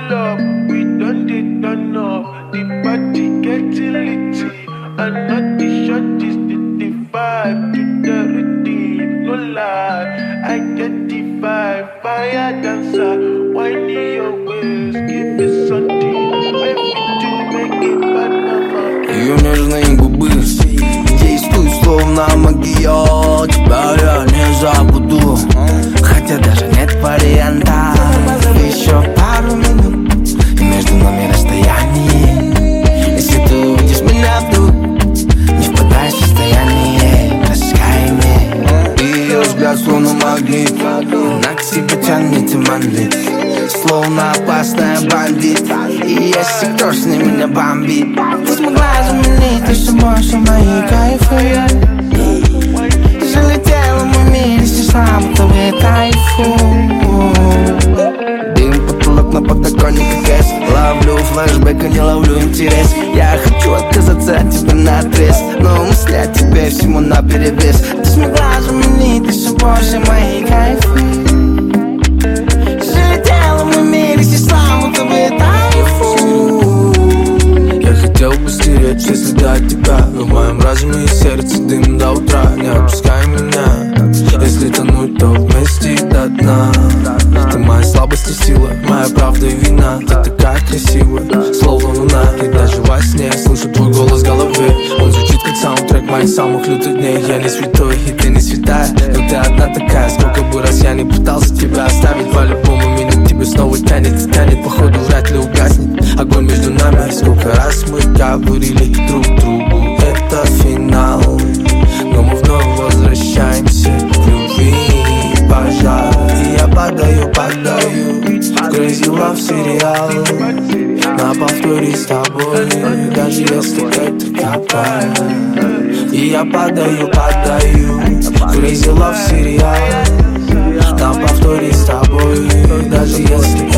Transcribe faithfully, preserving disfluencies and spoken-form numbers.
pull up, we done dey turn up. The party getting litty, and not the shot is the, the vibe to the rhythm. No lie, I get the vibe. Fire dancer, whiny your waist, give me something. Make me to make it Panama. Ее нежные губы действуют словно магия. Тебя я не забуду, хотя даже нет варианта. Еще пару минут, и между нами расстояние. Если ты увидишь меня вдруг, не впадай в состояние раскаяния. Ее взгляд словно магнит, она к себе тянет и манит, словно опасная бандит. И если кто с ней меня бомбит, ты смогла заменить лишь больше мои кайфы. Ты залетела в мой мир и снесла будто тайфун. Дым, потолок на подоконнике кэс. Ловлю флешбэк, а не ловлю интерес. Я хочу отказаться от тебя наотрез, но мысли о тебе всему наперевес. Ты смогла заменить лишь больше мои кайфы. Залетела в мой мир и снесла будто тайфун. Я хотел бы стереть все следы от тебя, но в моем разуме и сердце дым до утра. Не отпускай меня, если тонуть, то вместе до дна. Ты моя слабость и сила, моя правда и вина. Ты такая красивая, словно луна. И даже во сне я слышу твой голос в голове. Он звучит как саундтрек моих самых лютых дней. Я не святой, и ты не святая, но ты одна такая. Сколько бы раз я не пытался тебя оставить, по-любому меня к тебе снова тянет и тянет. Походу вряд ли угаснет огонь между нами. Сколько раз мы говорили друг другу, это финал, но мы вновь возвращаемся в любви и пожар. И я падаю, падаю в Crazy Love сериал на повторе с тобой, даже если это капает. И я падаю, падаю в Crazy Love сериал на повторе с тобой, даже если